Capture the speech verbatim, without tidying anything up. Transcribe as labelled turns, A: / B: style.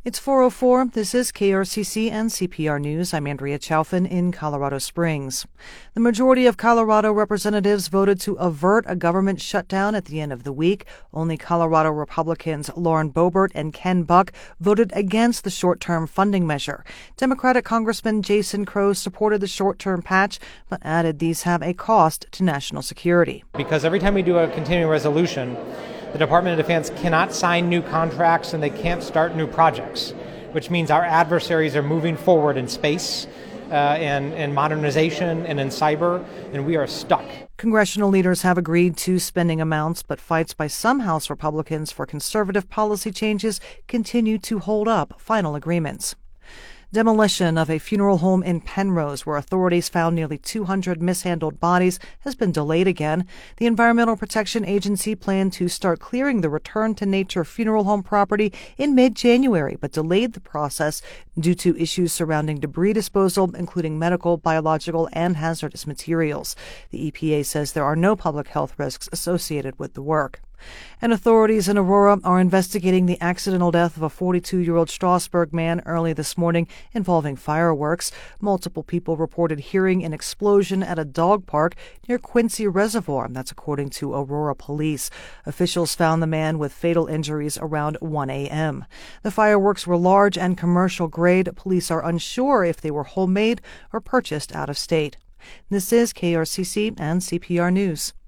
A: It's four oh four. This is K R C C and C P R News. I'm Andrea Chaufin in Colorado Springs. The majority of Colorado representatives voted to avert a government shutdown at the end of the week. Only Colorado Republicans Lauren Boebert and Ken Buck voted against the short-term funding measure. Democratic Congressman Jason Crow supported the short-term patch, but added these have a cost to national security.
B: Because every time we do a continuing resolution, the Department of Defense cannot sign new contracts and they can't start new projects, which means our adversaries are moving forward in space, uh, and, and modernization and in cyber, and we are stuck.
A: Congressional leaders have agreed to spending amounts, but fights by some House Republicans for conservative policy changes continue to hold up final agreements. Demolition of a funeral home in Penrose, where authorities found nearly two hundred mishandled bodies, has been delayed again. The Environmental Protection Agency planned to start clearing the Return to Nature funeral home property in mid-January, but delayed the process due to issues surrounding debris disposal, including medical, biological, and hazardous materials. The E P A says there are no public health risks associated with the work. And authorities in Aurora are investigating the accidental death of a forty-two-year-old Strasburg man early this morning involving fireworks. Multiple people reported hearing an explosion at a dog park near Quincy Reservoir. That's according to Aurora police. Officials found the man with fatal injuries around one a.m. The fireworks were large and commercial grade. Police are unsure if they were homemade or purchased out of state. This is K R C C and C P R News.